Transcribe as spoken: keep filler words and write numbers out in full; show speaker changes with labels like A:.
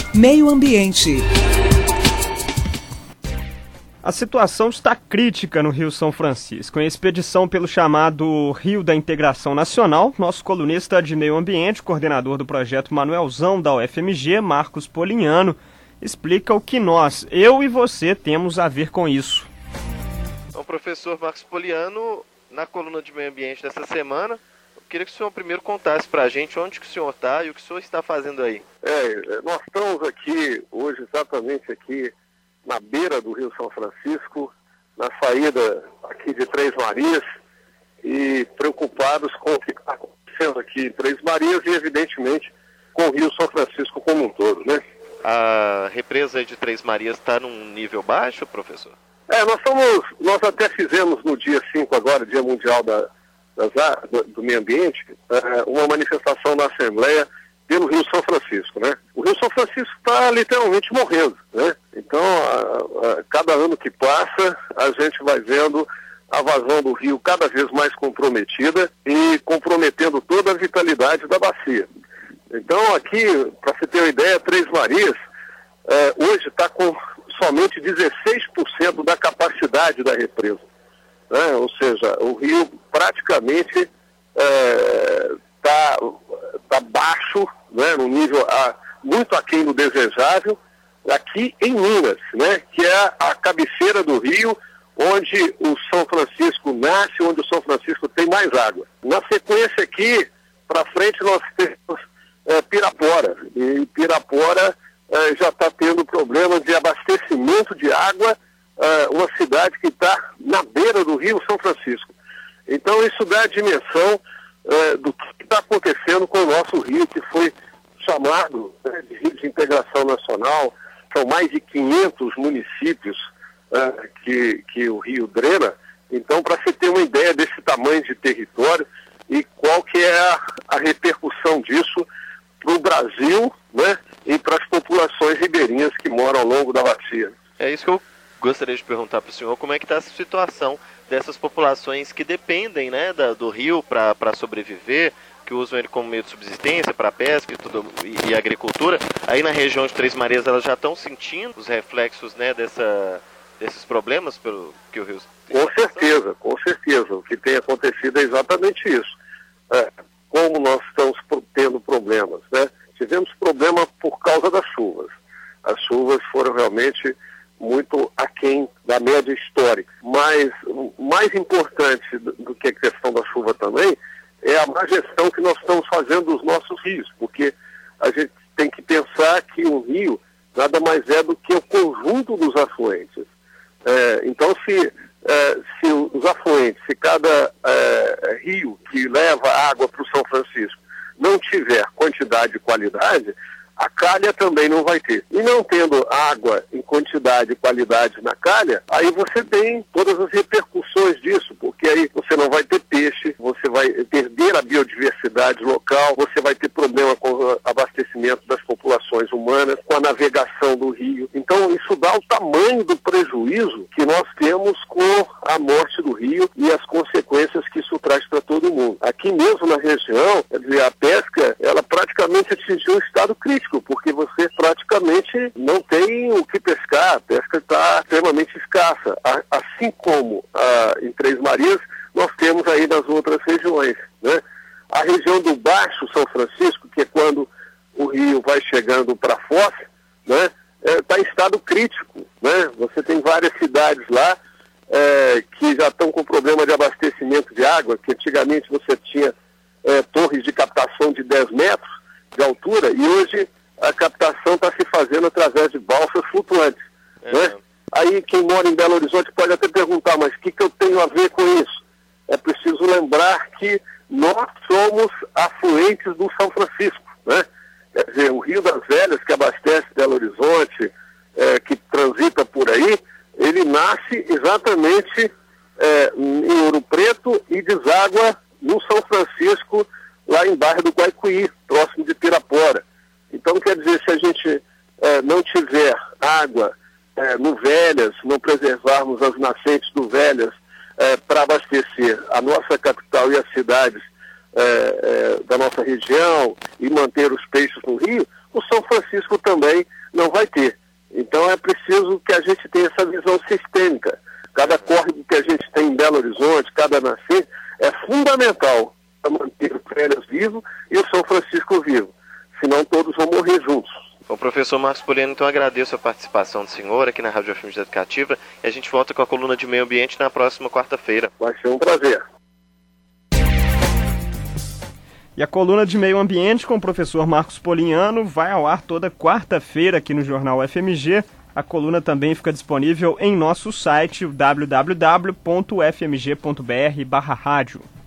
A: Meio Ambiente.
B: A situação está crítica no Rio São Francisco. Em expedição pelo chamado Rio da Integração Nacional, nosso colunista de Meio Ambiente, coordenador do projeto Manuelzão da U F M G, Marcos Polignano, explica o que nós, eu e você, temos a ver com isso.
C: Então, professor Marcos Polignano, na coluna de Meio Ambiente dessa semana, eu queria que o senhor primeiro contasse para a gente onde que o senhor está e o que o senhor está fazendo aí.
D: É, nós estamos aqui, hoje exatamente aqui, na beira do Rio São Francisco, na saída aqui de Três Marias, e preocupados com o que está acontecendo aqui em Três Marias e, evidentemente, com o Rio São Francisco como um todo, né?
C: A represa de Três Marias está num nível baixo, professor?
D: É, nós somos, nós até fizemos no dia cinco agora, Dia Mundial da, das, do, do Meio Ambiente, uma manifestação na Assembleia pelo Rio São Francisco, né? O Rio São Francisco está literalmente morrendo, né? Então, a, a, cada ano que passa, a gente vai vendo a vazão do rio cada vez mais comprometida e comprometendo toda a vitalidade da bacia. Então, aqui, para você ter uma ideia, Três Marias, eh, hoje está com somente dezesseis por cento da capacidade da represa, né? Ou seja, o rio praticamente está eh, tá baixo, né, no nível a, muito aquém do desejável, aqui em Minas, né, que é a cabeceira do rio, onde o São Francisco nasce, onde o São Francisco tem mais água. Na sequência aqui, para frente, nós temos é, Pirapora, e Pirapora é, já está tendo problemas de abastecimento de água, é, uma cidade que está na beira do Rio São Francisco. Então isso dá a dimensão é, do que está acontecendo com o nosso rio, que foi chamado, né, de Rio de Integração Nacional. São mais de quinhentos municípios é, que, que o rio drena. Então, para você ter uma ideia desse tamanho de território e qual que é a, a repercussão disso para o Brasil, né, e para as populações ribeirinhas que moram ao longo da bacia.
C: É isso que eu gostaria de perguntar para o senhor, como é que está essa situação dessas populações que dependem, né, da, do rio para sobreviver, que usam ele como meio de subsistência para pesca e, tudo, e, e agricultura. Aí na região de Três Marias elas já estão sentindo os reflexos, né, dessa, desses problemas pelo que o rio tem.
D: Com certeza, com certeza. O que tem acontecido é exatamente isso. É, como nós estamos tendo problemas, né? Tivemos problema por causa das chuvas. As chuvas foram realmente muito aquém da média histórica. Mas o mais importante do que a questão da chuva também é a má gestão que nós estamos fazendo dos nossos rios, porque a gente tem que pensar que o rio nada mais é do que o conjunto dos afluentes. É, então, se, é, se os afluentes, se cada é, rio que leva água para o São Francisco não tiver quantidade e qualidade, a calha também não vai ter. E não tendo água em quantidade e qualidade na calha, aí você tem todas as repercussões disso, porque aí você não vai ter peixe, você vai perder a biodiversidade local, você vai ter problema com o abastecimento das populações humanas, com a navegação do rio. Então isso dá o tamanho do prejuízo que nós temos com a morte do rio e as consequências que isso traz para todo mundo. Aqui mesmo na região, quer dizer, a pesca, ela praticamente atingiu um estado crítico, porque você praticamente não tem o que pescar, a pesca está extremamente escassa. Assim como ah, em Três Marias, nós temos aí nas outras regiões, né? A região do Baixo São Francisco, que é quando o rio vai chegando para a foz, né, está é, em estado crítico, né? Você tem várias cidades lá é, que já estão com problema de abastecimento de água, que antigamente você tinha é, torres de captação de dez metros de altura, e hoje a captação está se fazendo através de balsas flutuantes, é. né? Aí quem mora em Belo Horizonte pode até perguntar, mas o que, que eu tenho a ver com isso? É preciso lembrar que nós somos afluentes do São Francisco, né? Quer dizer, o Rio das Velhas, que abastece Belo Horizonte, é, que transita por aí, ele nasce exatamente é, em Ouro Preto e deságua no São Francisco, lá em bairro do Guaicuí, próximo de Pirapora. Então, quer dizer, se a gente é, não tiver água é, no Velhas, não preservarmos as nascentes do Velhas é, para abastecer a nossa capital e as cidades é, é, da nossa região e manter os peixes no rio, o São Francisco também não vai ter. Então é preciso que a gente tenha essa visão sistêmica. Cada córrego que a gente tem em Belo Horizonte, cada nascente, é fundamental para manter o Férias vivo e o São Francisco vivo. Senão todos vão morrer juntos.
C: O professor Marcos Poliano, então agradeço a participação do senhor aqui na Rádio F M G Educativa e a gente volta com a coluna de meio ambiente na próxima quarta-feira.
D: Vai ser um prazer.
B: E a coluna de meio ambiente com o professor Marcos Poliano vai ao ar toda quarta-feira aqui no Jornal F M G. A coluna também fica disponível em nosso site, w w w ponto f m g ponto b r barra rádio.